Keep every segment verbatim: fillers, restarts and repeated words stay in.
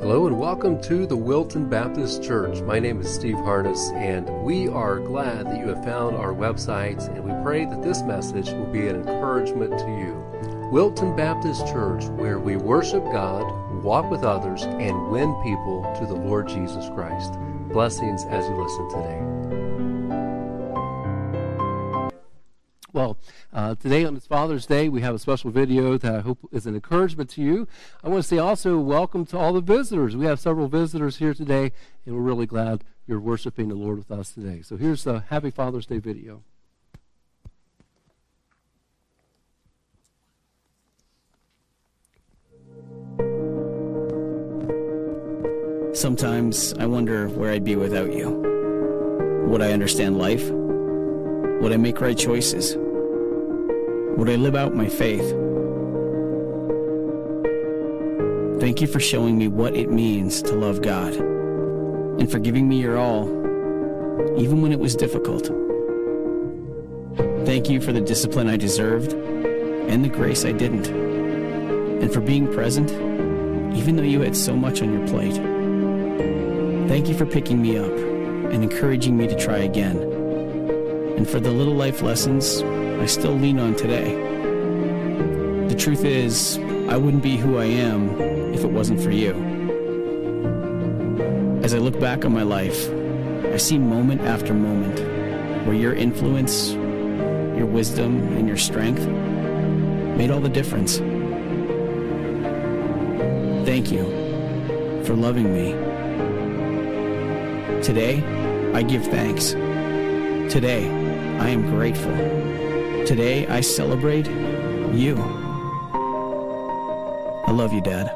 Hello and welcome to the Wilton Baptist Church. My name is Steve Harness, and we are glad that you have found our website, and we pray that this message will be an encouragement to you. Wilton Baptist Church, where we worship God, walk with others, and win people to the Lord Jesus Christ. Blessings as you listen today. Well, uh, today on this Father's Day, we have a special video that I hope is an encouragement to you. I want to say also welcome to all the visitors. We have several visitors here today, and we're really glad you're worshiping the Lord with us today. So here's a Happy Father's Day video. Sometimes I wonder where I'd be without you. Would I understand life? Would I make right choices? Would I live out my faith? Thank you for showing me what it means to love God and for giving me your all, even when it was difficult. Thank you for the discipline I deserved and the grace I didn't, and for being present, even though you had so much on your plate. Thank you for picking me up and encouraging me to try again, and for the little life lessons I still lean on today. The truth is, I wouldn't be who I am if it wasn't for you. As I look back on my life, I see moment after moment where your influence, your wisdom, and your strength made all the difference. Thank you for loving me. Today, I give thanks. Today, I am grateful. Today, I celebrate you. I love you, Dad.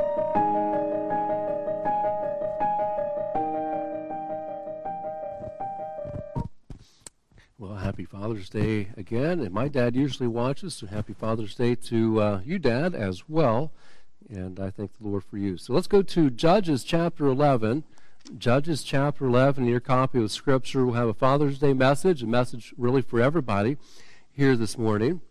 Well, happy Father's Day again. And my dad usually watches, so happy Father's Day to uh, you, Dad, as well. And I thank the Lord for you. So let's go to Judges chapter eleven. Judges chapter eleven, in your copy of Scripture, we'll have a Father's Day message, a message really for everybody here this morning.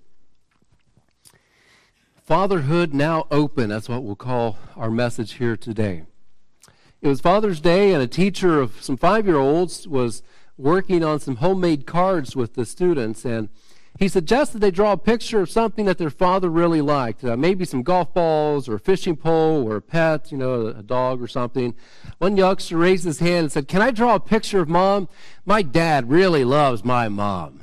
Fatherhood Now Open, that's what we'll call our message here today. It was Father's Day, and a teacher of some five-year-olds was working on some homemade cards with the students, and he suggested they draw a picture of something that their father really liked, uh, maybe some golf balls or a fishing pole or a pet, you know, a dog or something. One youngster raised his hand and said, "Can I draw a picture of Mom? My dad really loves my mom."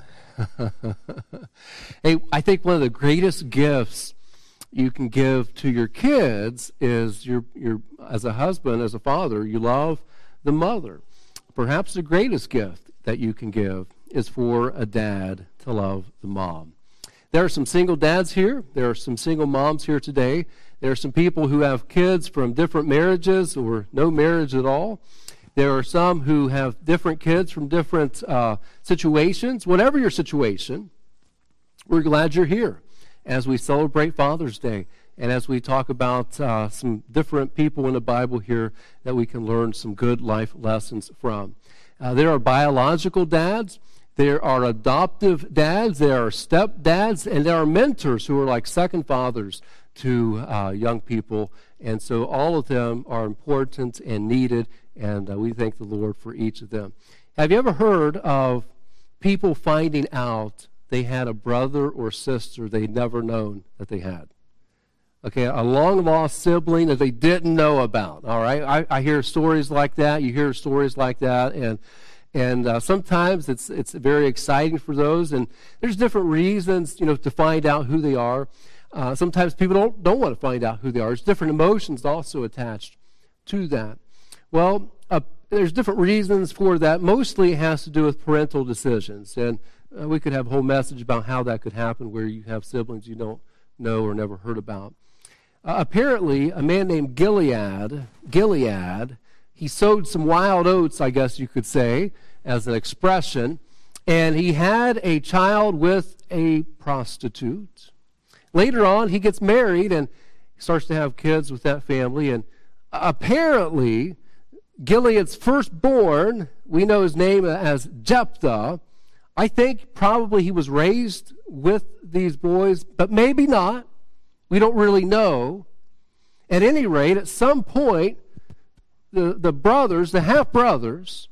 Hey, I think one of the greatest gifts you can give to your kids is your, your, as a husband, as a father, you love the mother. Perhaps the greatest gift that you can give is for a dad to love the mom. There are some single dads here. There are some single moms here today. There are some people who have kids from different marriages or no marriage at all. There are some who have different kids from different uh, situations. Whatever your situation, we're glad you're here as we celebrate Father's Day and as we talk about uh, some different people in the Bible here that we can learn some good life lessons from. Uh, there are biological dads. There are adoptive dads, there are stepdads, and there are mentors who are like second fathers to uh, young people. And so all of them are important and needed, and uh, we thank the Lord for each of them. Have you ever heard of people finding out they had a brother or sister they'd never known that they had? Okay, a long-lost sibling that they didn't know about, all right? I, I hear stories like that. You hear stories like that, and And uh, sometimes it's it's very exciting for those, and there's different reasons, you know, to find out who they are. Uh, sometimes people don't don't want to find out who they are. There's different emotions also attached to that. Well, uh, there's different reasons for that. Mostly it has to do with parental decisions, and uh, we could have a whole message about how that could happen, where you have siblings you don't know or never heard about. Uh, apparently, a man named Gilead, Gilead. He sowed some wild oats, I guess you could say, as an expression, and he had a child with a prostitute. Later on, he gets married and starts to have kids with that family, and apparently, Gilead's firstborn, we know his name as Jephthah. I think probably he was raised with these boys, but maybe not. We don't really know. At any rate, at some point, the, the brothers, the half-brothers,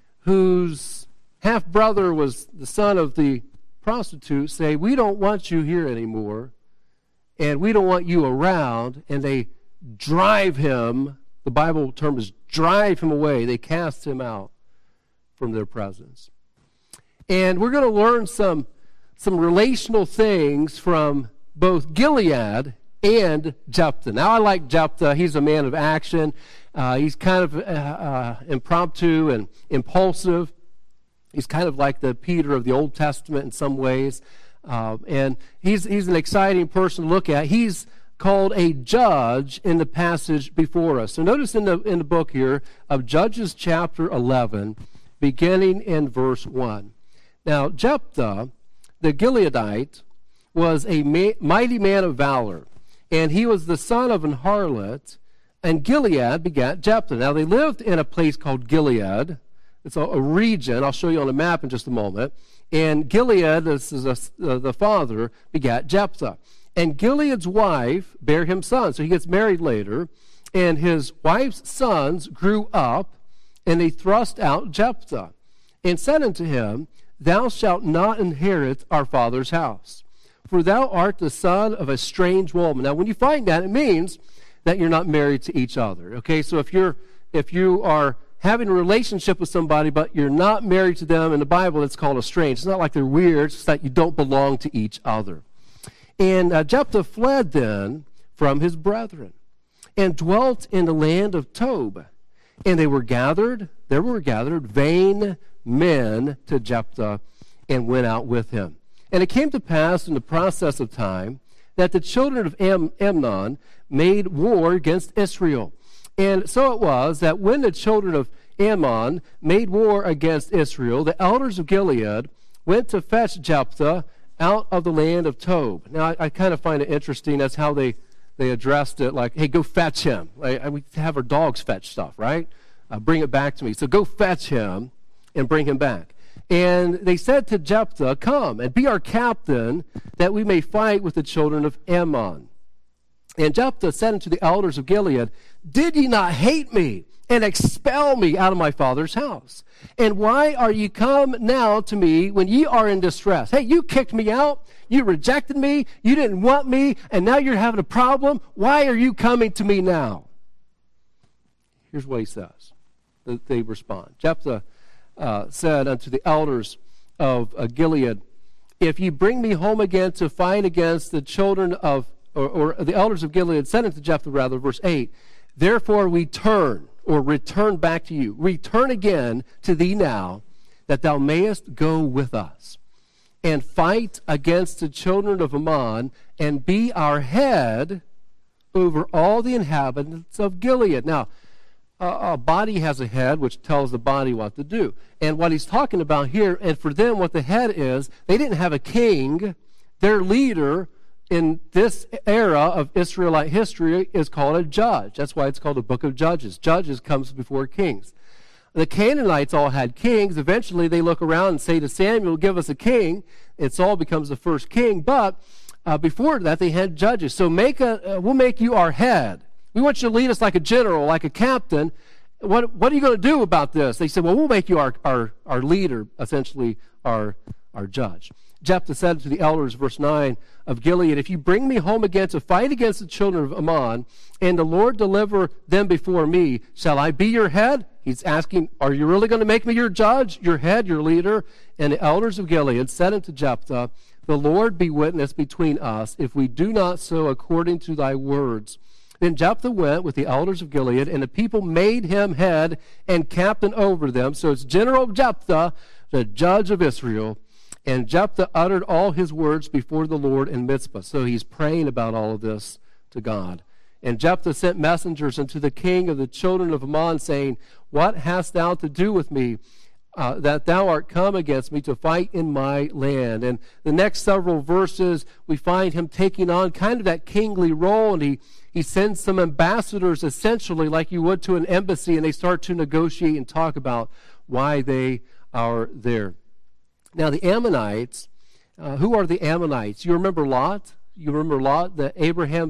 whose half-brother was the son of the prostitute, say, we don't want you here anymore, and we don't want you around, and they drive him, the Bible term is drive him away. They cast him out from their presence. And we're going to learn some, some relational things from both Gilead and Jephthah. Now, I like Jephthah. He's a man of action. Uh, he's kind of uh, uh, impromptu and impulsive. He's kind of like the Peter of the Old Testament in some ways. Uh, and he's, he's an exciting person to look at. He's called a judge in the passage before us. So notice in the, in the book here of Judges chapter eleven, beginning in verse one. Now, Jephthah, the Gileadite, was a ma- mighty man of valor, and he was the son of an harlot, and Gilead begat Jephthah. Now, they lived in a place called Gilead. It's a, a region. I'll show you on a map in just a moment. And Gilead, this is a, uh, the father, begat Jephthah. And Gilead's wife bare him sons. So he gets married later, and his wife's sons grew up, and they thrust out Jephthah, and said unto him, Thou shalt not inherit our father's house, for thou art the son of a strange woman. Now, when you find that, it means that you're not married to each other. Okay, so if you're if you are having a relationship with somebody, but you're not married to them, in the Bible it's called estranged. It's not like they're weird, it's just that you don't belong to each other. And uh, Jephthah fled then from his brethren, and dwelt in the land of Tob. And they were gathered, there were gathered vain men to Jephthah, and went out with him. And it came to pass in the process of time that the children of Am- Amnon made war against Israel. And so it was that when the children of Ammon made war against Israel, the elders of Gilead went to fetch Jephthah out of the land of Tob. Now, I, I kind of find it interesting. That's how they, they addressed it, like, hey, go fetch him. Like, we have our dogs fetch stuff, right? Uh, bring it back to me. So go fetch him and bring him back. And they said to Jephthah, come and be our captain, that we may fight with the children of Ammon. And Jephthah said unto the elders of Gilead, Did ye not hate me, and expel me out of my father's house? And why are ye come now to me when ye are in distress? Hey, you kicked me out, you rejected me, you didn't want me, and now you're having a problem. Why are you coming to me now? Here's what he says. They respond. Jephthah uh, said unto the elders of uh, Gilead, If ye bring me home again to fight against the children of, or, or the elders of Gilead said unto Jephthah, rather, verse eight, Therefore we turn, or return back to you, return again to thee now, that thou mayest go with us, and fight against the children of Ammon, and be our head over all the inhabitants of Gilead. Now, a, a body has a head, which tells the body what to do. And what he's talking about here, and for them what the head is, they didn't have a king. Their leader in this era of Israelite history is called a judge. That's why it's called the book of Judges. Judges comes before kings. The Canaanites all had kings. Eventually they look around and say to Samuel, give us a king. And Saul becomes the first king. But uh, before that they had judges. So make a, uh, we'll make you our head. We want you to lead us like a general, like a captain. What, what are you going to do about this? They said, well, we'll make you our, our, our leader, essentially our, our judge. Jephthah said to the elders, verse nine of Gilead, If you bring me home again to fight against the children of Ammon, and the Lord deliver them before me, shall I be your head? He's asking, are you really going to make me your judge, your head, your leader? And the elders of Gilead said unto Jephthah, The Lord be witness between us, if we do not so according to thy words. Then Jephthah went with the elders of Gilead, and the people made him head and captain over them. So it's General Jephthah, the judge of Israel. And Jephthah uttered all his words before the Lord in Mizpah. So he's praying about all of this to God. And Jephthah sent messengers unto the king of the children of Ammon, saying, What hast thou to do with me, uh, that thou art come against me to fight in my land? And the next several verses, we find him taking on kind of that kingly role, and he, he sends some ambassadors, essentially like you would to an embassy, and they start to negotiate and talk about why they are there. Now, the Ammonites, uh, who are the Ammonites? You remember Lot? You remember Lot, the Abraham's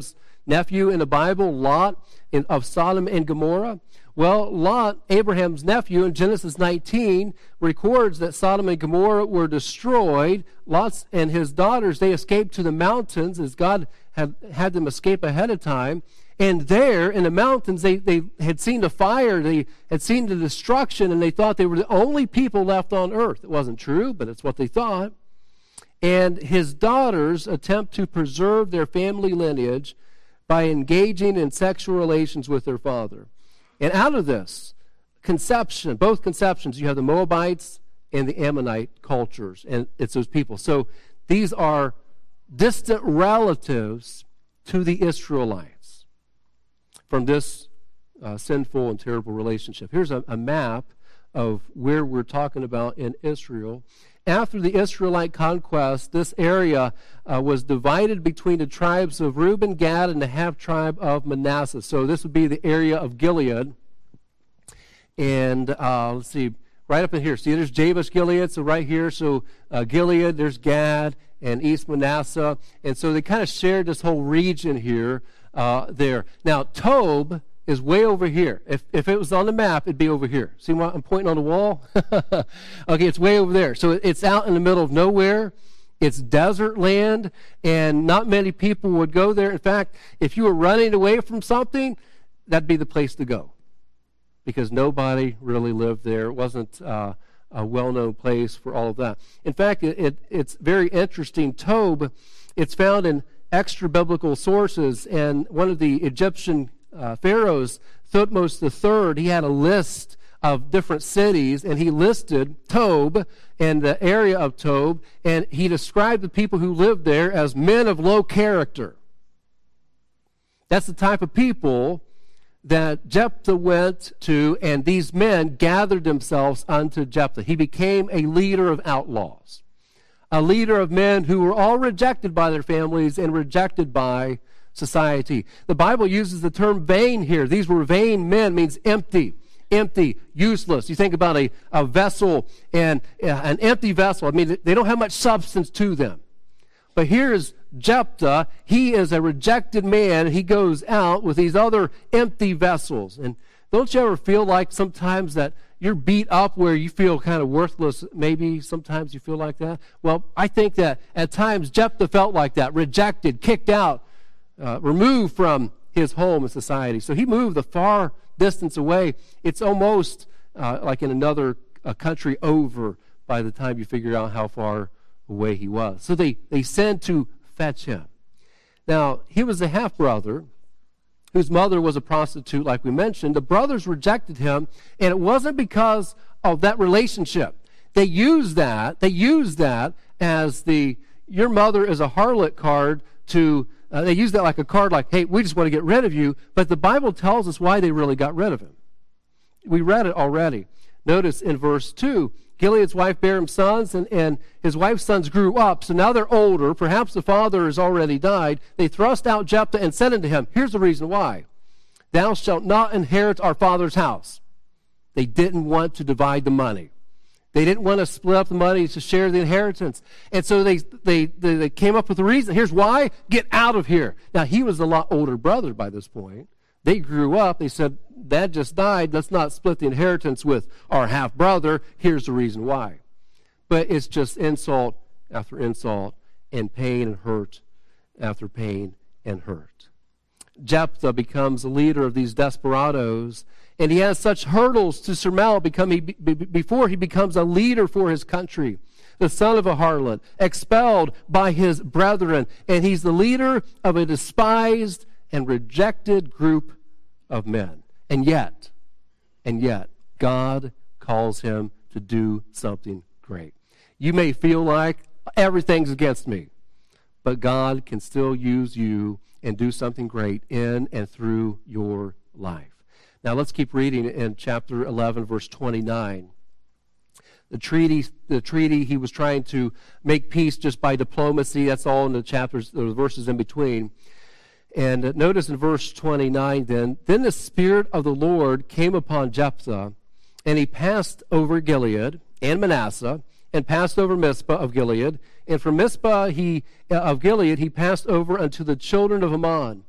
nephew in the Bible, Lot in, of Sodom and Gomorrah? Well, Lot, Abraham's nephew, in Genesis nineteen, records that Sodom and Gomorrah were destroyed. Lot and his daughters, they escaped to the mountains as God had had them escape ahead of time. And there in the mountains, they, they had seen the fire, they had seen the destruction, and they thought they were the only people left on earth. It wasn't true, but it's what they thought. And his daughters attempt to preserve their family lineage by engaging in sexual relations with their father. And out of this conception, both conceptions, you have the Moabites and the Ammonite cultures, and it's those people. So these are distant relatives to the Israelites from this uh, sinful and terrible relationship. Here's a, a map of where we're talking about in Israel. After the Israelite conquest, this area uh, was divided between the tribes of Reuben, Gad, and the half-tribe of Manasseh. So this would be the area of Gilead. And uh, let's see, right up in here. See, there's Jabesh Gilead, so right here. So uh, Gilead, there's Gad, and East Manasseh. And so they kind of shared this whole region here, uh, there. Now, Tob is way over here. If if it was on the map, it'd be over here. See what I'm pointing on the wall? Okay, it's way over there. So it's out in the middle of nowhere. It's desert land, and not many people would go there. In fact, if you were running away from something, that'd be the place to go, because nobody really lived there. It wasn't uh, a well-known place for all of that. In fact, it, it it's very interesting. Tob, it's found in extra-biblical sources, and one of the Egyptian Uh, pharaohs, Thutmose the third, he had a list of different cities, and he listed Tob and the area of Tob, and he described the people who lived there as men of low character. That's the type of people that Jephthah went to, and these men gathered themselves unto Jephthah. He became a leader of outlaws, a leader of men who were all rejected by their families and rejected by society. The Bible uses the term vain here. These were vain men, means empty, empty, useless. You think about a, a vessel, and uh, an empty vessel. I mean, they don't have much substance to them. But here's Jephthah. He is a rejected man. He goes out with these other empty vessels. And don't you ever feel like sometimes that you're beat up where you feel kind of worthless? Maybe sometimes you feel like that. Well, I think that at times Jephthah felt like that, rejected, kicked out, Uh, removed from his home and society. So he moved a far distance away. It's almost uh, like in another uh, country over by the time you figure out how far away he was. So they, they sent to fetch him. Now, he was a half-brother whose mother was a prostitute, like we mentioned. The brothers rejected him, and it wasn't because of that relationship. They used that, they used that as the, your mother is a harlot card to Uh, they use that like a card, like, hey, we just want to get rid of you. But the Bible tells us why they really got rid of him. We read it already. Notice in verse two, Gilead's wife bare him sons, and, and his wife's sons grew up. So now they're older. Perhaps the father has already died. They thrust out Jephthah and said unto him, here's the reason why. Thou shalt not inherit our father's house. They didn't want to divide the money. They didn't want to split up the money to share the inheritance. And so they, they, they, they came up with a reason. Here's why. Get out of here. Now, he was a lot older brother by this point. They grew up. They said, Dad just died. Let's not split the inheritance with our half-brother. Here's the reason why. But it's just insult after insult, and pain and hurt after pain and hurt. Jephthah becomes a leader of these desperados, and he has such hurdles to surmount become he, be, before he becomes a leader for his country. The son of a harlot, expelled by his brethren, and he's the leader of a despised and rejected group of men. And yet, and yet, God calls him to do something great. You may feel like everything's against me, but God can still use you and do something great in and through your life. Now let's keep reading in chapter eleven, verse twenty-nine. The treaty, the treaty, he was trying to make peace just by diplomacy. That's all in the chapters, the verses in between. And notice in verse twenty-nine then, Then the Spirit of the Lord came upon Jephthah, and he passed over Gilead and Manasseh, and passed over Mizpah of Gilead. And from Mizpah he, of Gilead he passed over unto the children of Ammon.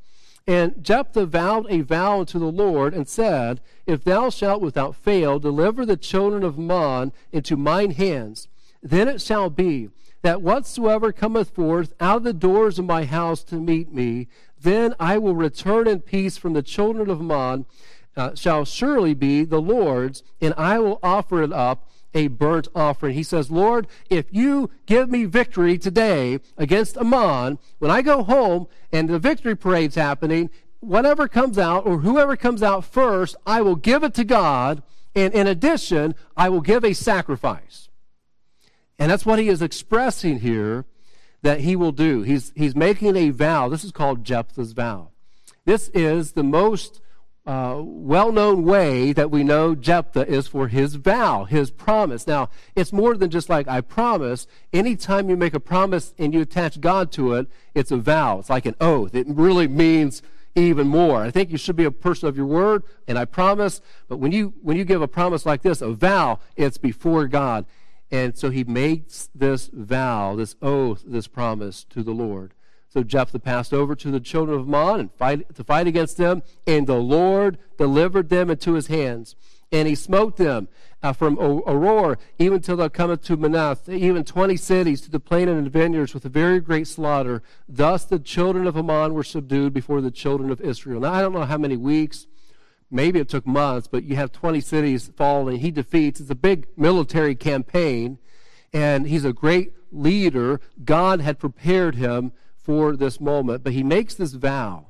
And Jephthah vowed a vow unto the Lord, and said, If thou shalt without fail deliver the children of Ammon into mine hands, then it shall be that whatsoever cometh forth out of the doors of my house to meet me, then I will return in peace from the children of Ammon, uh, shall surely be the Lord's, and I will offer it up a burnt offering. He says, Lord, if you give me victory today against Ammon, when I go home and the victory parade's happening, whatever comes out or whoever comes out first, I will give it to God, and in addition, I will give a sacrifice. And that's what he is expressing here that he will do. He's, he's making a vow. This is called Jephthah's vow. This is the most uh, well-known way that we know Jephthah is for his vow, his promise. Now, it's more than just like, I promise. Anytime you make a promise and you attach God to it, it's a vow. It's like an oath. It really means even more. I think you should be a person of your word, and I promise. But when you when you give a promise like this, a vow, it's before God. And so he makes this vow, this oath, this promise to the Lord. So Jephthah passed over to the children of Ammon and fight, to fight against them, and the Lord delivered them into his hands. And he smote them uh, from Aroer even till they cometh to Manath, even twenty cities, to the plain and the vineyards, with a very great slaughter. Thus the children of Ammon were subdued before the children of Israel. Now, I don't know how many weeks, maybe it took months, but you have twenty cities falling. He defeats. It's a big military campaign, and he's a great leader. God had prepared him for this moment, but he makes this vow.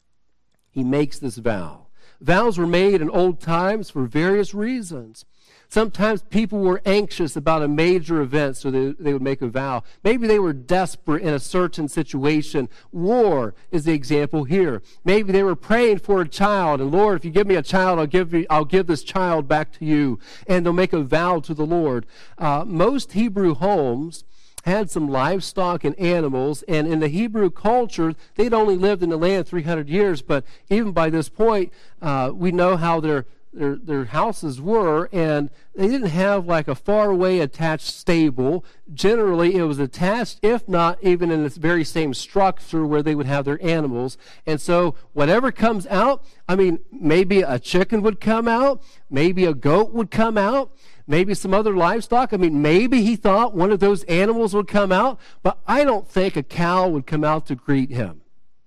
He makes this vow. Vows were made in old times for various reasons. Sometimes people were anxious about a major event, so they, they would make a vow. Maybe they were desperate in a certain situation. War is the example here. Maybe they were praying for a child, and Lord, if you give me a child, I'll give you, I'll give this child back to you. And they'll make a vow to the Lord. Uh, most Hebrew homes had some livestock and animals, and in the Hebrew culture, they'd only lived in the land three hundred years, but even by this point, uh, we know how their Their, their houses were, and they didn't have like a far away attached stable. Generally, it was attached, if not even in this very same structure where they would have their animals. And so whatever comes out, I mean, maybe a chicken would come out, maybe a goat would come out, maybe some other livestock. I mean, maybe he thought one of those animals would come out, but I don't think a cow would come out to greet him.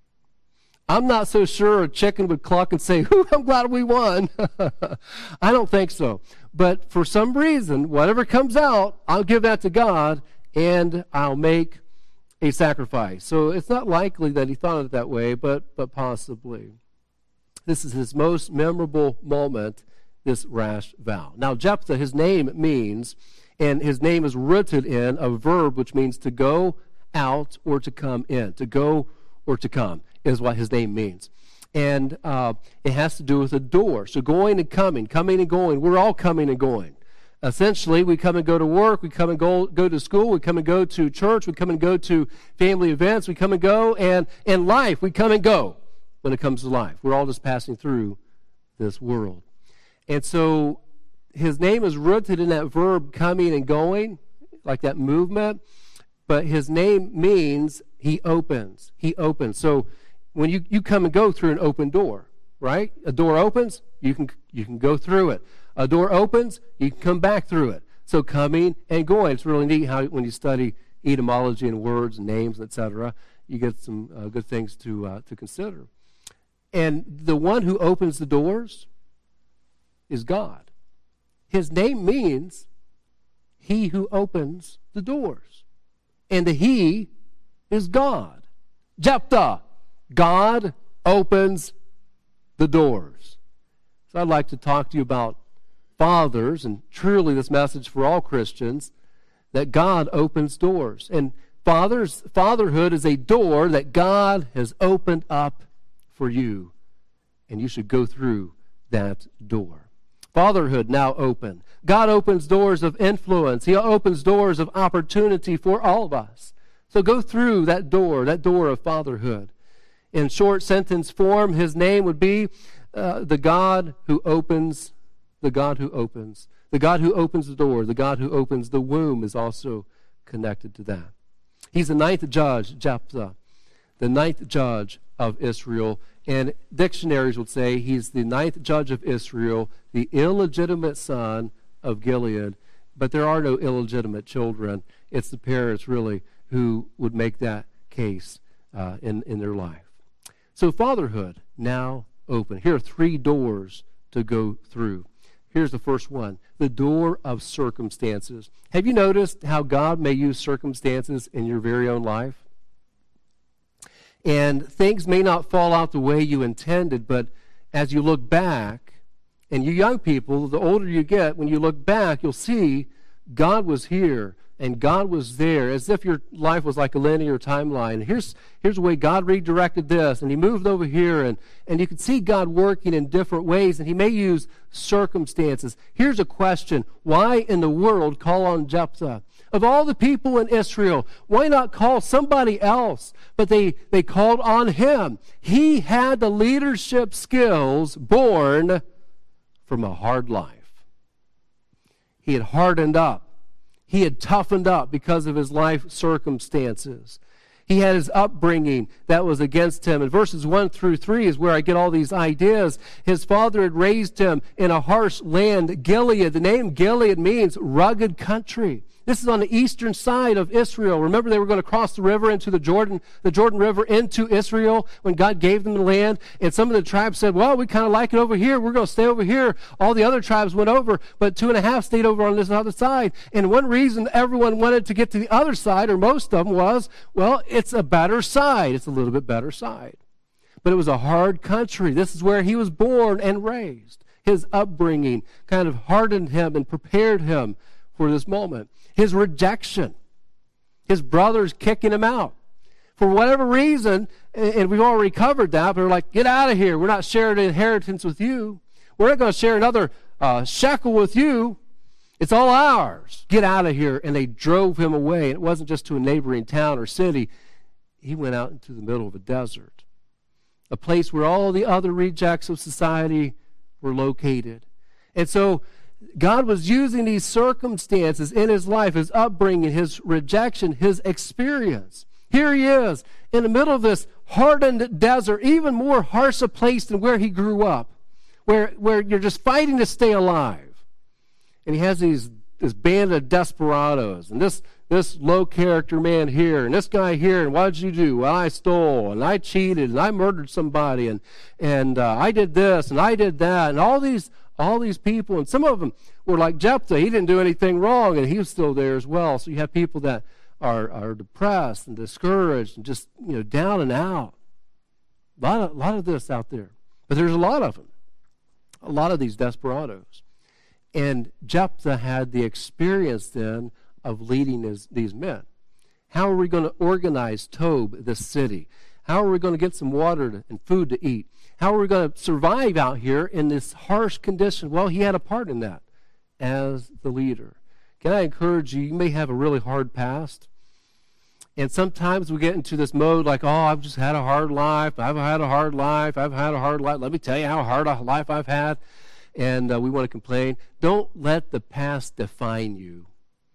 I'm not so sure a chicken would cluck and say, "Ooh, I'm glad we won." I don't think so. But for some reason, whatever comes out, I'll give that to God, and I'll make a sacrifice. So it's not likely that he thought of it that way, but, but possibly. This is his most memorable moment, this rash vow. Now, Jephthah, his name means, and his name is rooted in a verb which means to go out or to come in, to go or to come is what his name means. And uh, it has to do with a door. So going and coming, coming and going. We're all coming and going. Essentially, we come and go to work, we come and go, go to school, we come and go to church, we come and go to family events, we come and go, and in life, we come and go when it comes to life. We're all just passing through this world. And so his name is rooted in that verb coming and going, like that movement, but his name means he opens. He opens. So when you, you come and go through an open door, right? A door opens, you can you can go through it. A door opens, you can come back through it. So coming and going. It's really neat how when you study etymology and words and names, et cetera, you get some uh, good things to uh, to consider. And the one who opens the doors is God. His name means he who opens the doors. And the he is God. Jephthah. God opens the doors. So I'd like to talk to you about fathers, and truly this message for all Christians, that God opens doors. And fathers, fatherhood is a door that God has opened up for you, and you should go through that door. Fatherhood now open. God opens doors of influence. He opens doors of opportunity for all of us. So go through that door, that door of fatherhood. In short sentence form, his name would be uh, the God who opens, the God who opens. The God who opens the door, the God who opens the womb is also connected to that. He's the ninth judge, Jephthah, the ninth judge of Israel, And dictionaries would say he's the ninth judge of Israel, the illegitimate son of Gilead. But there are no illegitimate children. It's the parents, really, who would make that case uh, in, in their life. So fatherhood, now open. Here are three doors to go through. Here's the first one, the door of circumstances. Have you noticed how God may use circumstances in your very own life? And things may not fall out the way you intended, but as you look back, and you young people, the older you get, when you look back, you'll see God was here and God was there, as if your life was like a linear timeline. Here's, here's the way God redirected this, and he moved over here, and, and you can see God working in different ways, and he may use circumstances. Here's a question. Why in the world call on Jephthah? Of all the people in Israel, why not call somebody else? But they, they called on him. He had the leadership skills born from a hard life. He had hardened up. He had toughened up because of his life circumstances. He had his upbringing that was against him. And verses one through three is where I get all these ideas. His father had raised him in a harsh land, Gilead. The name Gilead means rugged country. This is on the eastern side of Israel. Remember, they were going to cross the river into the Jordan, the Jordan River into Israel when God gave them the land. And some of the tribes said, well, we kind of like it over here. We're going to stay over here. All the other tribes went over, but two and a half stayed over on this other side. And one reason everyone wanted to get to the other side, or most of them, was, well, it's a better side. It's a little bit better side. But it was a hard country. This is where he was born and raised. His upbringing kind of hardened him and prepared him for this moment. His rejection, his brothers kicking him out. For whatever reason, and we've already covered that, but they're like, get out of here. We're not sharing an inheritance with you. We're not going to share another uh, shekel with you. It's all ours. Get out of here. And they drove him away. And it wasn't just to a neighboring town or city. He went out into the middle of a desert, a place where all the other rejects of society were located. And so God was using these circumstances in his life, his upbringing, his rejection, his experience. Here he is in the middle of this hardened desert, even more harsh a place than where he grew up, where, where you're just fighting to stay alive. And he has these this band of desperados, and this, this low-character man here, and this guy here, and what did you do? Well, I stole, and I cheated, and I murdered somebody, and, and uh, I did this, and I did that, and all these all these people, and some of them were like Jephthah. He didn't do anything wrong, and he was still there as well. So you have people that are, are depressed and discouraged and just, you know, down and out. A lot of, a lot of this out there. But there's a lot of them, a lot of these desperados. And Jephthah had the experience then of leading his, these men. How are we going to organize Tob, this city? How are we going to get some water to, and food to eat? How are we going to survive out here in this harsh condition? Well, he had a part in that as the leader. Can I encourage you, you may have a really hard past. And sometimes we get into this mode like, oh, I've just had a hard life. I've had a hard life. I've had a hard life. Let me tell you how hard a life I've had. And uh, we want to complain. Don't let the past define you.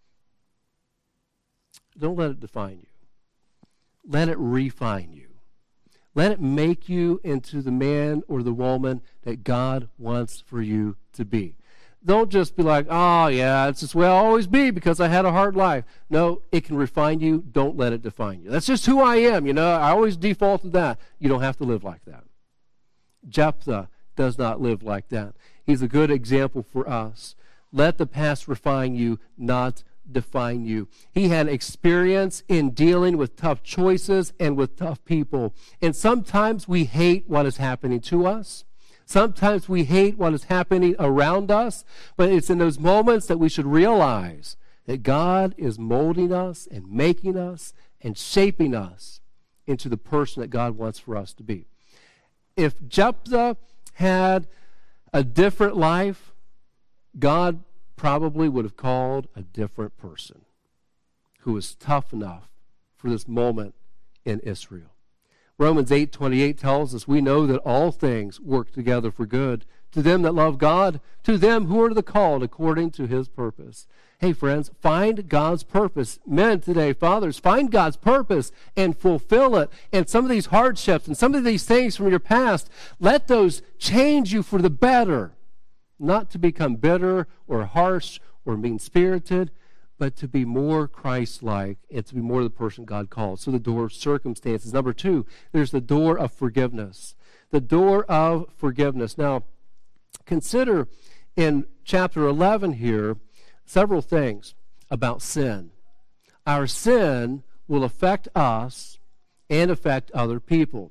Don't let it define you. Let it refine you. Let it make you into the man or the woman that God wants for you to be. Don't just be like, oh, yeah, it's just the way I'll always be because I had a hard life. No, it can refine you. Don't let it define you. That's just who I am, you know. I always default to that. You don't have to live like that. Jephthah does not live like that. He's a good example for us. Let the past refine you, not define you. He had experience in dealing with tough choices and with tough people. And sometimes we hate what is happening to us. Sometimes we hate what is happening around us. But it's in those moments that we should realize that God is molding us and making us and shaping us into the person that God wants for us to be. If Jephthah had a different life, God probably would have called a different person who was tough enough for this moment in Israel. Romans eight twenty-eight tells us, we know that all things work together for good to them that love God, to them who are the called according to his purpose. Hey, friends, find God's purpose. Men today, fathers, find God's purpose and fulfill it. And some of these hardships and some of these things from your past, let those change you for the better. Not to become bitter or harsh or mean-spirited, but to be more Christ-like and to be more the person God calls. So the door of circumstances. Number two, there's the door of forgiveness. The door of forgiveness. Now, consider in chapter eleven here several things about sin. Our sin will affect us and affect other people.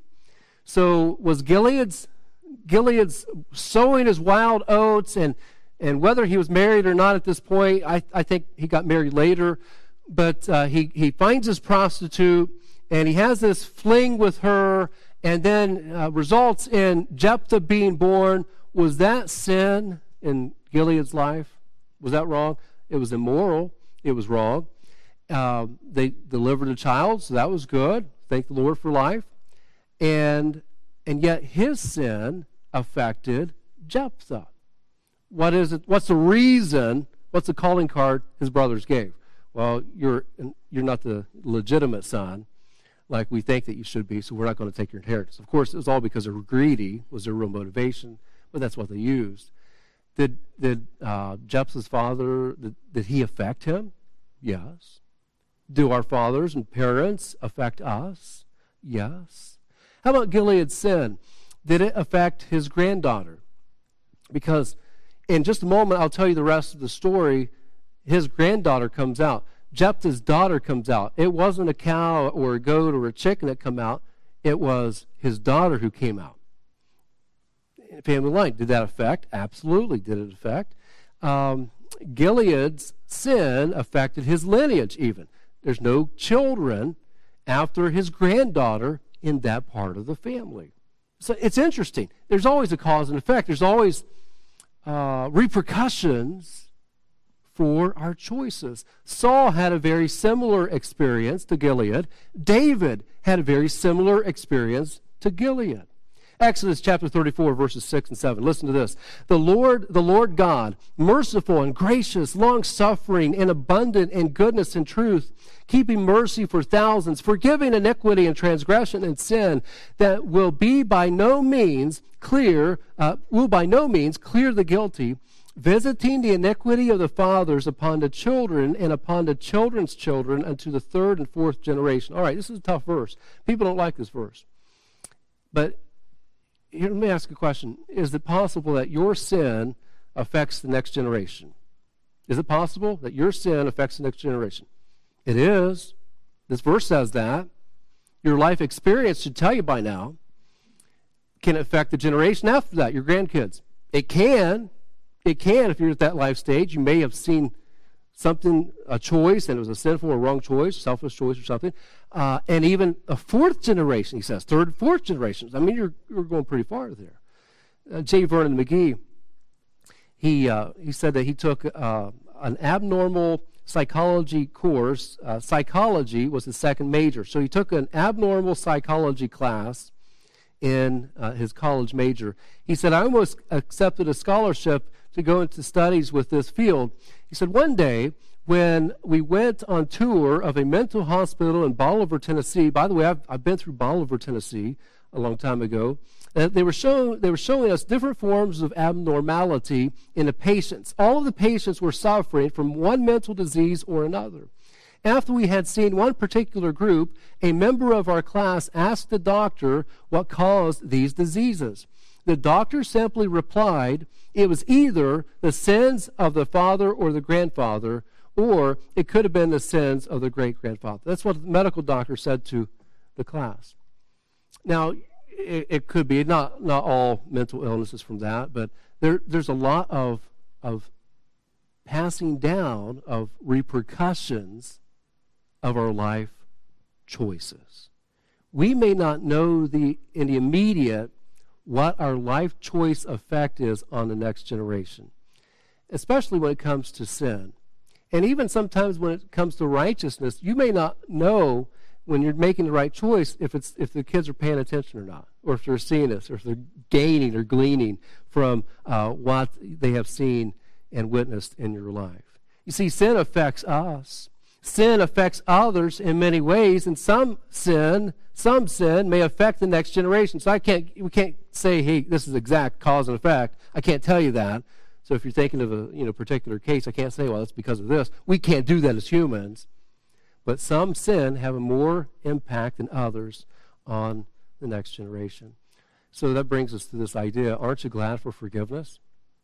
So was Gilead's Gilead's sowing his wild oats, and and whether he was married or not at this point, I, I think he got married later, but uh, he, he finds his prostitute, and he has this fling with her, and then uh, results in Jephthah being born. Was that sin in Gilead's life? Was that wrong? It was immoral. It was wrong. Uh, they delivered a child, so that was good. Thank the Lord for life. And and yet his sin affected Jephthah. What is it? What's the reason? What's the calling card his brothers gave? Well, you're you're not the legitimate son, like we think that you should be, so we're not going to take your inheritance. Of course, it was all because they were greedy, was their real motivation, but that's what they used. Did did uh, Jephthah's father, did, did he affect him? Yes. Do our fathers and parents affect us? Yes. How about Gilead's sin? Did it affect his granddaughter? Because in just a moment, I'll tell you the rest of the story. His granddaughter comes out. Jephthah's daughter comes out. It wasn't a cow or a goat or a chicken that come out. It was his daughter who came out. Family line. Did that affect? Absolutely. Did it affect? Um, Gilead's sin affected his lineage even. There's no children after his granddaughter in that part of the family. So it's interesting. There's always a cause and effect. There's always uh, repercussions for our choices. Saul had a very similar experience to Gilead. David had a very similar experience to Gilead. Exodus chapter thirty-four, verses six and seven. Listen to this. The Lord, the Lord God, merciful and gracious, long-suffering and abundant in goodness and truth, keeping mercy for thousands, forgiving iniquity and transgression and sin, that will be by no means clear, uh, will by no means clear the guilty, visiting the iniquity of the fathers upon the children and upon the children's children unto the third and fourth generation. All right, this is a tough verse. People don't like this verse. But here, let me ask a question. Is it possible that your sin affects the next generation? Is it possible that your sin affects the next generation? It is. This verse says that. Your life experience should tell you by now. Can it affect the generation after that, your grandkids? It can. It can if you're at that life stage. You may have seen something, a choice, and it was a sinful or wrong choice, selfish choice or something. Uh, and even a fourth generation, he says, third, fourth generations. I mean, you're, you're going pretty far there. Uh, J. Vernon McGee, he, uh, he said that he took uh, an abnormal psychology course. Uh, psychology was his second major. So he took an abnormal psychology class in uh, his college major. He said, I almost accepted a scholarship to go into studies with this field. He said, one day when we went on tour of a mental hospital in Bolivar, Tennessee, by the way, I've, I've been through Bolivar, Tennessee a long time ago, uh, they, were showing, they were showing us different forms of abnormality in the patients. All of the patients were suffering from one mental disease or another. After we had seen one particular group, a member of our class asked the doctor what caused these diseases. The doctor simply replied, it was either the sins of the father or the grandfather, or it could have been the sins of the great-grandfather. That's what the medical doctor said to the class. Now, it, it could be not, not all mental illnesses from that, but there, there's a lot of, of passing down of repercussions of our life choices. We may not know the in the immediate what our life choice effect is on the next generation, especially when it comes to sin. And even sometimes when it comes to righteousness, you may not know when you're making the right choice if it's if the kids are paying attention or not, or if they're seeing this, or if they're gaining or gleaning from uh, what they have seen and witnessed in your life. You see, sin affects us. Sin affects others in many ways, and some sin, some sin may affect the next generation. So I can't, we can't say, hey, this is exact cause and effect. I can't tell you that. So if you're thinking of a you know particular case, I can't say, well, it's because of this. We can't do that as humans. But some sin have a more impact than others on the next generation. So that brings us to this idea. Aren't you glad for forgiveness?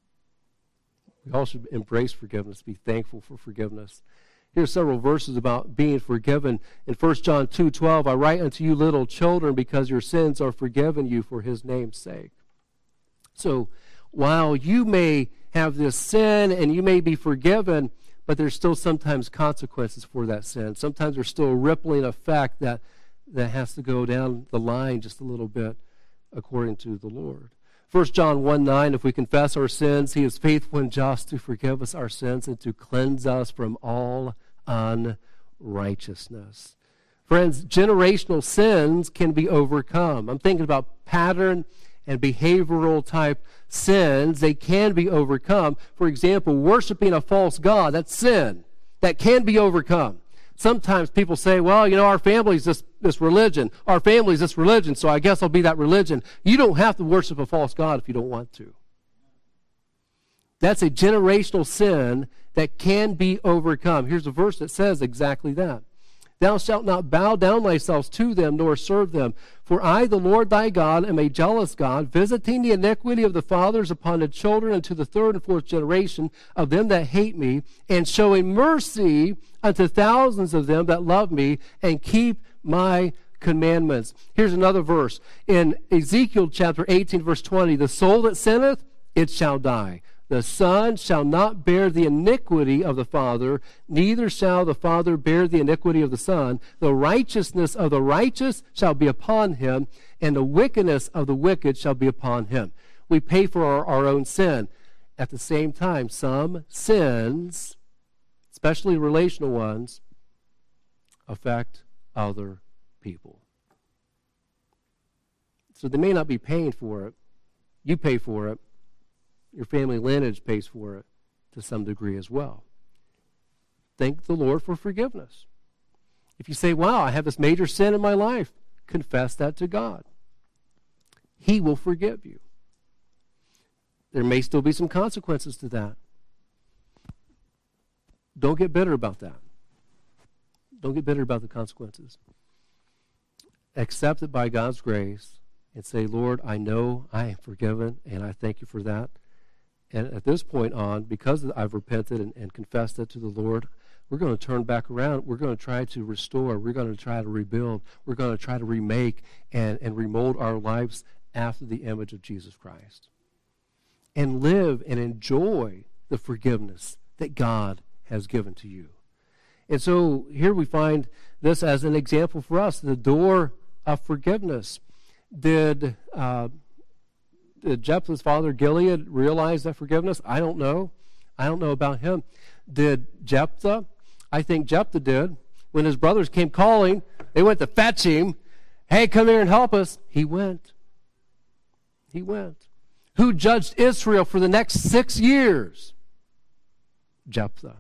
We all should embrace forgiveness, be thankful for forgiveness. Here are several verses about being forgiven. In First John two twelve, I write unto you little children because your sins are forgiven you for his name's sake. So while you may have this sin and you may be forgiven, but there's still sometimes consequences for that sin. Sometimes there's still a rippling effect that, that has to go down the line just a little bit according to the Lord. First John one nine, if we confess our sins, he is faithful and just to forgive us our sins and to cleanse us from all unrighteousness. Friends, generational sins can be overcome. I'm thinking about pattern and behavioral type sins. They can be overcome. For example, worshiping a false god, that's sin. That can be overcome. Sometimes people say, well, you know, our family's this, this religion. Our family's this religion, so I guess I'll be that religion. You don't have to worship a false god if you don't want to. That's a generational sin that can be overcome. Here's a verse that says exactly that. Thou shalt not bow down thyself to them, nor serve them. For I, the Lord thy God, am a jealous God, visiting the iniquity of the fathers upon the children unto the third and fourth generation of them that hate me, and showing mercy unto thousands of them that love me and keep my commandments. Here's another verse. In Ezekiel chapter eighteen, verse twenty, the soul that sinneth, it shall die. The son shall not bear the iniquity of the father, neither shall the father bear the iniquity of the son. The righteousness of the righteous shall be upon him, and the wickedness of the wicked shall be upon him. We pay for our, our own sin. At the same time, some sins, especially relational ones, affect other people. So they may not be paying for it. You pay for it. Your family lineage pays for it to some degree as well. Thank the Lord for forgiveness. If you say, wow, I have this major sin in my life, confess that to God. He will forgive you. There may still be some consequences to that. Don't get bitter about that. Don't get bitter about the consequences. Accept it by God's grace and say, Lord, I know I am forgiven, and I thank you for that. And at this point on, because I've repented and, and confessed it to the Lord, we're going to turn back around. We're going to try to restore. We're going to try to rebuild. We're going to try to remake and, and remold our lives after the image of Jesus Christ. And live and enjoy the forgiveness that God has given to you. And so here we find this as an example for us, the door of forgiveness. Did... Uh, Did Jephthah's father Gilead realize that forgiveness? I don't know. I don't know about him. Did Jephthah? I think Jephthah did. When his brothers came calling, they went to fetch him. Hey, come here and help us. He went. He went. Who judged Israel for the next six years? Jephthah.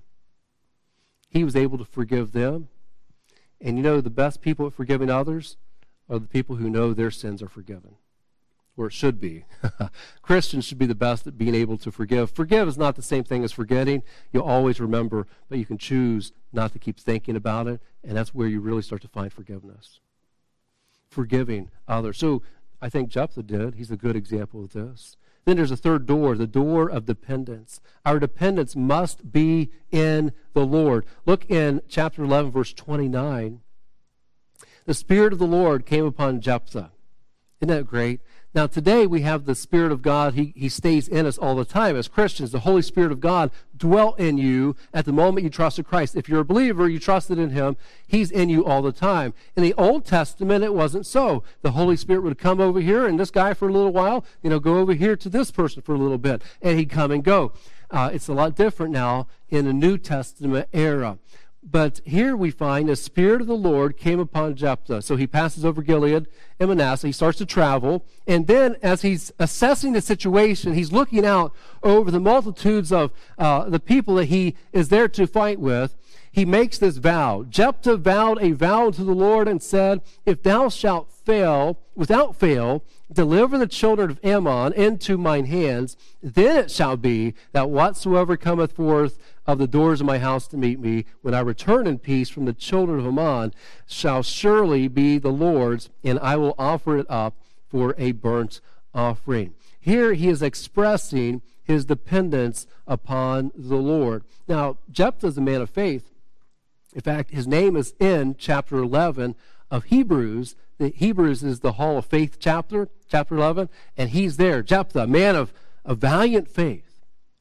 He was able to forgive them. And you know, the best people at forgiving others are the people who know their sins are forgiven. Or it should be. Christians should be the best at being able to forgive. Forgive is not the same thing as forgetting. You'll always remember, but you can choose not to keep thinking about it, and that's where you really start to find forgiveness. Forgiving others. So I think Jephthah did. He's a good example of this. Then there's a third door, the door of dependence. Our dependence must be in the Lord. Look in chapter eleven, verse twenty-nine. The Spirit of the Lord came upon Jephthah. Isn't that great? Now today we have the Spirit of God. He, he stays in us all the time. As Christians, the Holy Spirit of God dwelt in you at the moment you trusted Christ. If you're a believer, you trusted in Him, He's in you all the time. In the Old Testament, it wasn't so. The Holy Spirit would come over here, and this guy for a little while, you know, go over here to this person for a little bit, and he'd come and go. Uh, it's a lot different now in the New Testament era. But here we find the Spirit of the Lord came upon Jephthah. So he passes over Gilead and Manasseh. He starts to travel. And then as he's assessing the situation, he's looking out over the multitudes of uh, the people that he is there to fight with. He makes this vow. Jephthah vowed a vow to the Lord and said, if thou shalt fail, without fail, deliver the children of Ammon into mine hands, then it shall be that whatsoever cometh forth of the doors of my house to meet me, when I return in peace from the children of Ammon, shall surely be the Lord's, and I will offer it up for a burnt offering. Here he is expressing his dependence upon the Lord. Now, Jephthah is a man of faith. In fact, his name is in chapter eleven of Hebrews. The Hebrews is the Hall of Faith chapter, chapter eleven, and he's there. Jephthah, a man of, of valiant faith.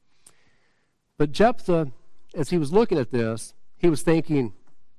But Jephthah, as he was looking at this, he was thinking,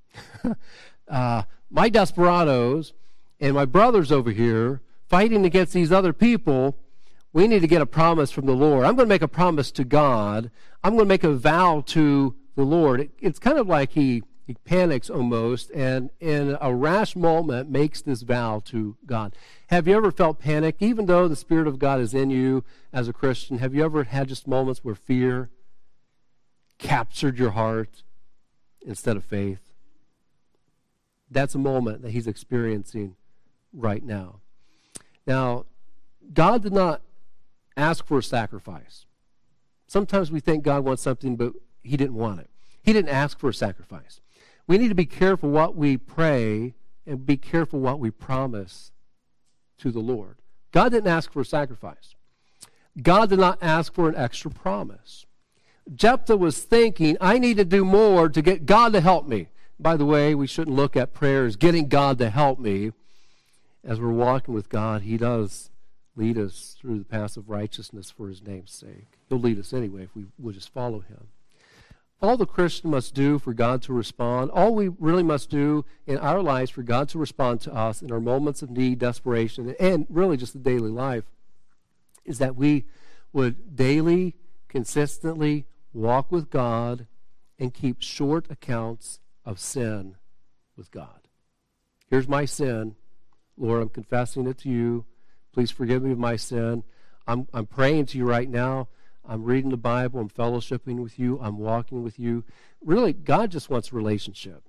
uh, my desperados and my brothers over here fighting against these other people, we need to get a promise from the Lord. I'm going to make a promise to God. I'm going to make a vow to the Lord. It, it's kind of like he... He panics almost, and in a rash moment makes this vow to God. Have you ever felt panic, even though the Spirit of God is in you as a Christian? Have you ever had just moments where fear captured your heart instead of faith? That's a moment that he's experiencing right now. Now, God did not ask for a sacrifice. Sometimes we think God wants something, but he didn't want it. He didn't ask for a sacrifice. We need to be careful what we pray and be careful what we promise to the Lord. God didn't ask for a sacrifice. God did not ask for an extra promise. Jephthah was thinking, I need to do more to get God to help me. By the way, we shouldn't look at prayer as getting God to help me. As we're walking with God, he does lead us through the paths of righteousness for his name's sake. He'll lead us anyway if we will just follow him. All the Christian must do for God to respond, all we really must do in our lives for God to respond to us in our moments of need, desperation, and really just the daily life, is that we would daily, consistently walk with God and keep short accounts of sin with God. Here's my sin. Lord, I'm confessing it to you. Please forgive me of my sin. I'm, I'm praying to you right now. I'm reading the Bible. I'm fellowshipping with you. I'm walking with you. Really, God just wants a relationship.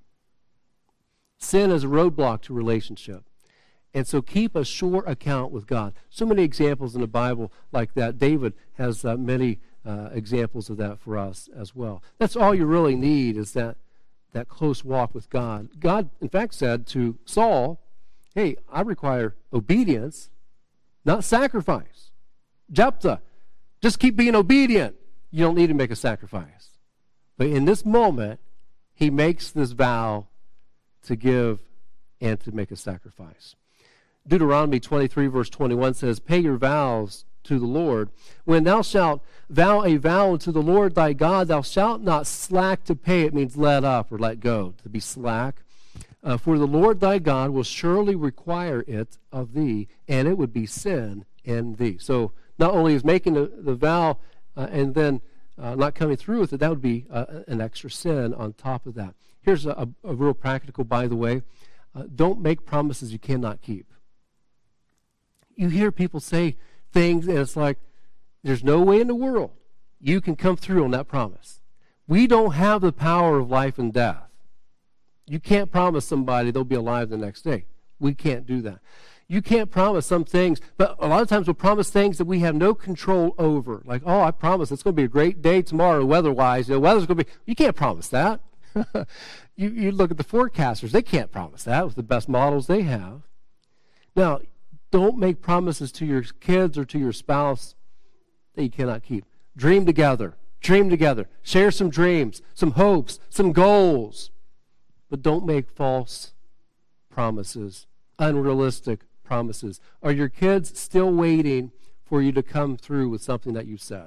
Sin is a roadblock to relationship. And so keep a short account with God. So many examples in the Bible like that. David has uh, many uh, examples of that for us as well. That's all you really need is that, that close walk with God. God, in fact, said to Saul, hey, I require obedience, not sacrifice. Jephthah, just keep being obedient. You don't need to make a sacrifice. But in this moment, he makes this vow to give and to make a sacrifice. Deuteronomy twenty-three, verse twenty-one says, pay your vows to the Lord. When thou shalt vow a vow unto the Lord thy God, thou shalt not slack to pay. It means let up or let go, to be slack. Uh, for the Lord thy God will surely require it of thee, and it would be sin in thee. So not only is making the, the vow uh, and then uh, not coming through with it, that would be uh, an extra sin on top of that. Here's a, a, a real practical, by the way. Uh, don't make promises you cannot keep. You hear people say things, and it's like, there's no way in the world you can come through on that promise. We don't have the power of life and death. You can't promise somebody they'll be alive the next day. We can't do that. You can't promise some things, but a lot of times we'll promise things that we have no control over. Like, oh, I promise it's going to be a great day tomorrow weather-wise. You know, weather's going to be... You can't promise that. you, you look at the forecasters. They can't promise that with the best models they have. Now, don't make promises to your kids or to your spouse that you cannot keep. Dream together. Dream together. Share some dreams, some hopes, some goals. But don't make false promises, unrealistic promises. Are your kids still waiting for you to come through with something that you said?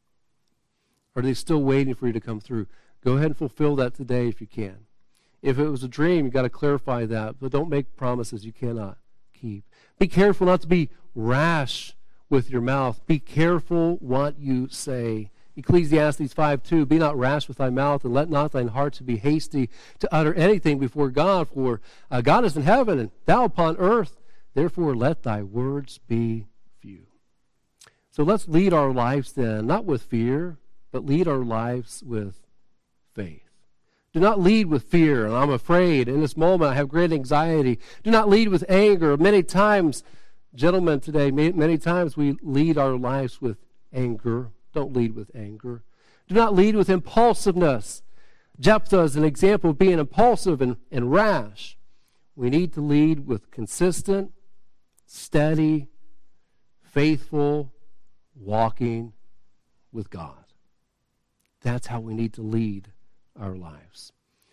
Are they still waiting for you to come through? Go ahead and fulfill that today if you can. If it was a dream, you've got to clarify that, but don't make promises you cannot keep. Be careful not to be rash with your mouth. Be careful what you say Ecclesiastes five two, be not rash with thy mouth, and let not thine heart be hasty to utter anything before God, for uh, God is in heaven, and thou upon earth. Therefore let thy words be few. So let's lead our lives then, not with fear, but lead our lives with faith. Do not lead with fear, and I'm afraid. In this moment, I have great anxiety. Do not lead with anger. Many times, gentlemen, today, many times we lead our lives with anger. Don't lead with anger. Do not lead with impulsiveness. Jephthah is an example of being impulsive and, and rash. We need to lead with consistent, steady, faithful walking with God. That's how we need to lead our lives.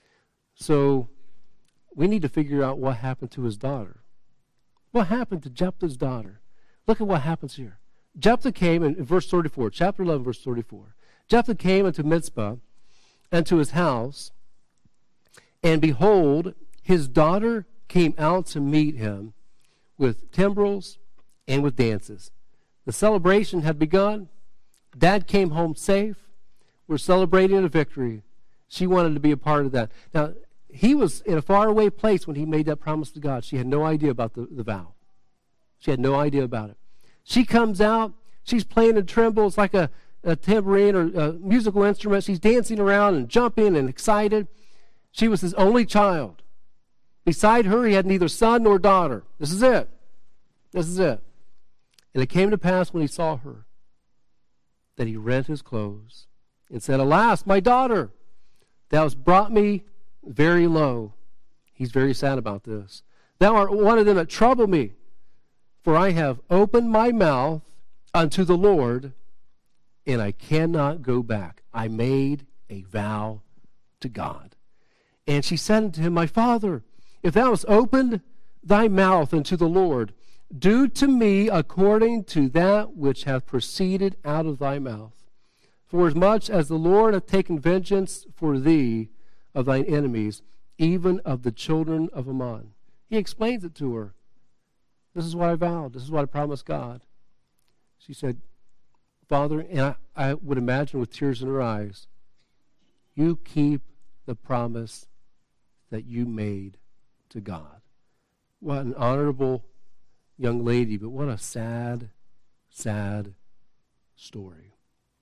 So we need to figure out what happened to his daughter. What happened to Jephthah's daughter? Look at what happens here. Jephthah came in, in verse thirty-four, chapter eleven, verse thirty-four. Jephthah came unto Mizpah and to his house, and behold, his daughter came out to meet him with timbrels and with dances. The celebration had begun. Dad came home safe. We're celebrating a victory. She wanted to be a part of that. Now, he was in a faraway place when he made that promise to God. She had no idea about the, the vow. She had no idea about it. She comes out. She's playing the timbrels like a, a tambourine or a musical instrument. She's dancing around and jumping and excited. She was his only child. Beside her, he had neither son nor daughter. This is it. This is it. And it came to pass when he saw her that he rent his clothes and said, Alas, my daughter, thou hast brought me very low. He's very sad about this. Thou art one of them that trouble me, for I have opened my mouth unto the Lord, and I cannot go back. I made a vow to God. And she said unto him, My father, if thou hast opened thy mouth unto the Lord, do to me according to that which hath proceeded out of thy mouth. For as much as the Lord hath taken vengeance for thee of thine enemies, even of the children of Ammon. He explains it to her. This is what I vowed. This is what I promised God. She said, Father, and I, I would imagine with tears in her eyes, you keep the promise that you made to God. What an honorable young lady, but what a sad, sad story.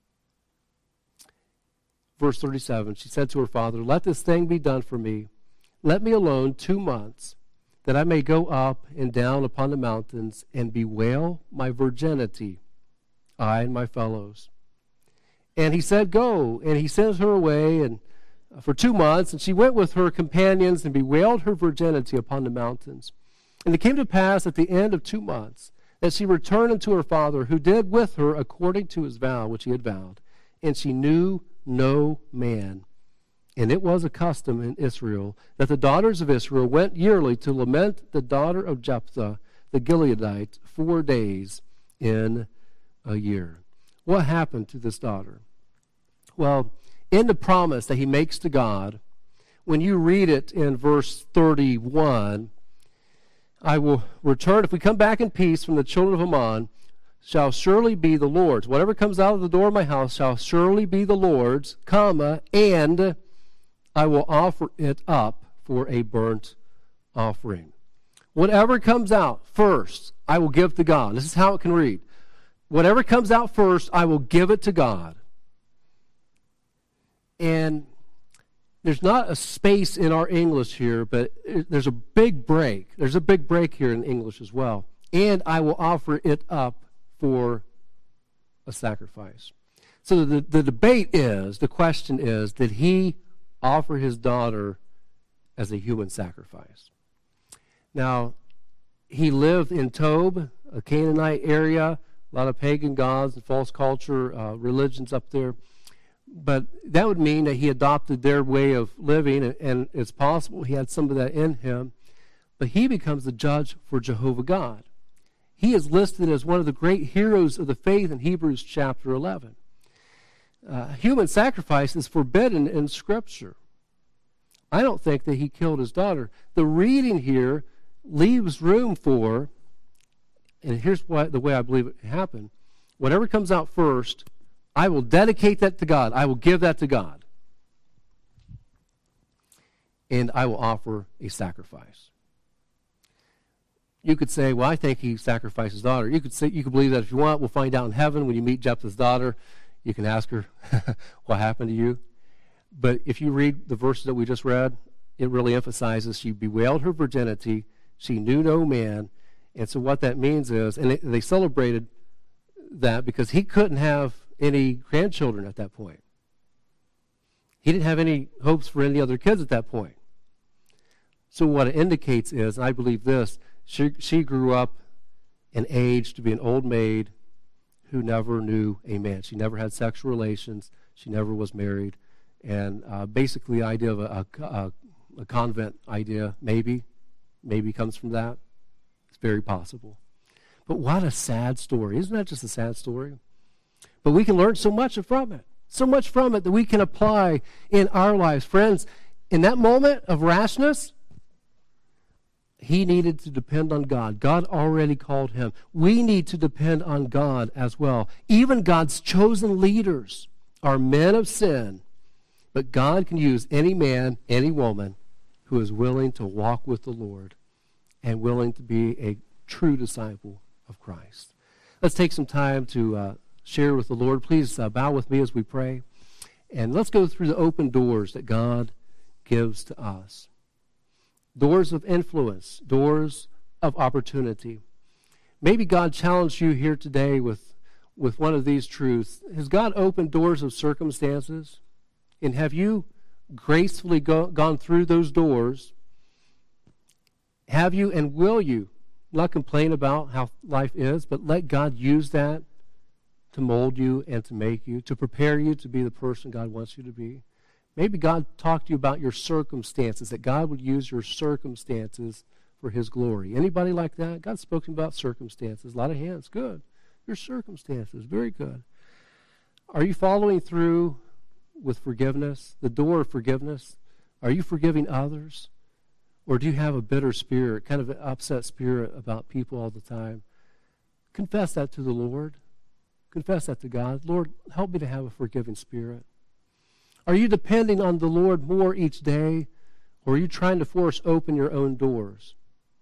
Verse thirty-seven, she said to her father, Let this thing be done for me. Let me alone two months, that I may go up and down upon the mountains and bewail my virginity, I and my fellows. And he said, Go. And he sent her away and uh, for two months, and she went with her companions and bewailed her virginity upon the mountains. And it came to pass at the end of two months that she returned unto her father, who did with her according to his vow which he had vowed. And she knew no man. And it was a custom in Israel that the daughters of Israel went yearly to lament the daughter of Jephthah, the Gileadite, four days in a year. What happened to this daughter? Well, in the promise that he makes to God, when you read it in verse thirty-one, I will return, if we come back in peace from the children of Ammon, shall surely be the Lord's. Whatever comes out of the door of my house shall surely be the Lord's, comma, and I will offer it up for a burnt offering. Whatever comes out first, I will give to God. This is how it can read. Whatever comes out first, I will give it to God. And there's not a space in our English here, but there's a big break. There's a big break here in English as well. And I will offer it up for a sacrifice. So the, the debate is, the question is, did he offer his daughter as a human sacrifice? Now, he lived in Tob, a Canaanite area, a lot of pagan gods and false culture, uh, religions up there. But that would mean that he adopted their way of living, and, and it's possible he had some of that in him. But he becomes the judge for Jehovah God. He is listed as one of the great heroes of the faith in Hebrews chapter eleven. Uh, human sacrifice is forbidden in Scripture. I don't think that he killed his daughter. The reading here leaves room for, and here's what, the way I believe it happened, whatever comes out first, I will dedicate that to God. I will give that to God. And I will offer a sacrifice. You could say, well, I think he sacrificed his daughter. You could say, you could believe that if you want. We'll find out in heaven when you meet Jephthah's daughter. You can ask her what happened to you. But if you read the verses that we just read, it really emphasizes she bewailed her virginity. She knew no man. And so what that means is, and they, they celebrated that because he couldn't have any grandchildren at that point. He didn't have any hopes for any other kids at that point. So what it indicates is, and I believe this, she, she grew up in age to be an old maid who never knew a man. She never had sexual relations. She never was married. And uh, basically the idea of a, a, a convent idea, maybe, maybe comes from that. It's very possible. But what a sad story. Isn't that just a sad story? But we can learn so much from it. So much from it that we can apply in our lives. Friends, in that moment of rashness, he needed to depend on God. God already called him. We need to depend on God as well. Even God's chosen leaders are men of sin, but God can use any man, any woman who is willing to walk with the Lord and willing to be a true disciple of Christ. Let's take some time to uh, share with the Lord. Please uh, bow with me as we pray. And let's go through the open doors that God gives to us. Doors of influence, doors of opportunity. Maybe God challenged you here today with, with one of these truths. Has God opened doors of circumstances? And have you gracefully go, gone through those doors? Have you and will you not complain about how life is, but let God use that to mold you and to make you, to prepare you to be the person God wants you to be? Maybe God talked to you about your circumstances, that God would use your circumstances for his glory. Anybody like that? God's spoken about circumstances. A lot of hands. Good. Your circumstances. Very good. Are you following through with forgiveness, the door of forgiveness? Are you forgiving others? Or do you have a bitter spirit, kind of an upset spirit about people all the time? Confess that to the Lord. Confess that to God. Lord, help me to have a forgiving spirit. Are you depending on the Lord more each day, or are you trying to force open your own doors?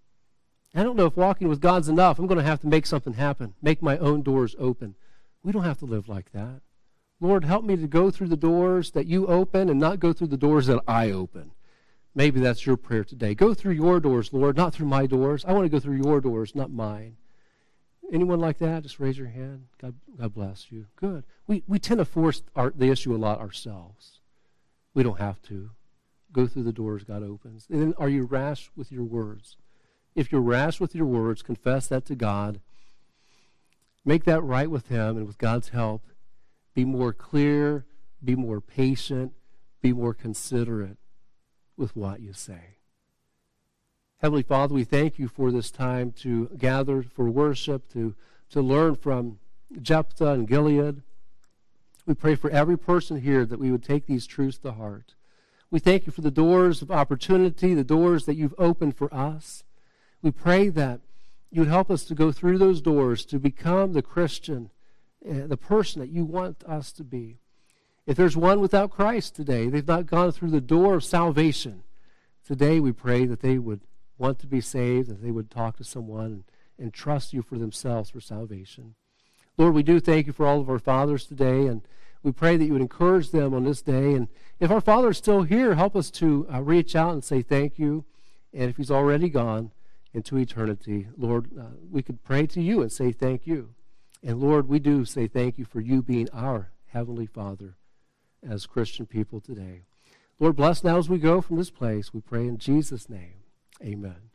I don't know if walking with God's enough. I'm going to have to make something happen, make my own doors open. We don't have to live like that. Lord, help me to go through the doors that you open and not go through the doors that I open. Maybe that's your prayer today. Go through your doors, Lord, not through my doors. I want to go through your doors, not mine. Anyone like that? Just raise your hand. God, God bless you. Good. We we tend to force our, the issue a lot ourselves. We don't have to. Go through the doors God opens. And then are you rash with your words? If you're rash with your words, confess that to God. Make that right with him, and with God's help, be more clear, be more patient, be more considerate with what you say. Heavenly Father, we thank you for this time to gather for worship, to, to learn from Jephthah and Gilead. We pray for every person here that we would take these truths to heart. We thank you for the doors of opportunity, the doors that you've opened for us. We pray that you would help us to go through those doors to become the Christian, uh, the person that you want us to be. If there's one without Christ today, they've not gone through the door of salvation, today we pray that they would want to be saved, that they would talk to someone and, and trust you for themselves for salvation. Lord, we do thank you for all of our fathers today, and we pray that you would encourage them on this day. And if our father is still here, help us to uh, reach out and say thank you. And if he's already gone into eternity, Lord, uh, we could pray to you and say thank you. And Lord, we do say thank you for you being our Heavenly Father as Christian people today. Lord, bless now as we go from this place. We pray in Jesus' name. Amen.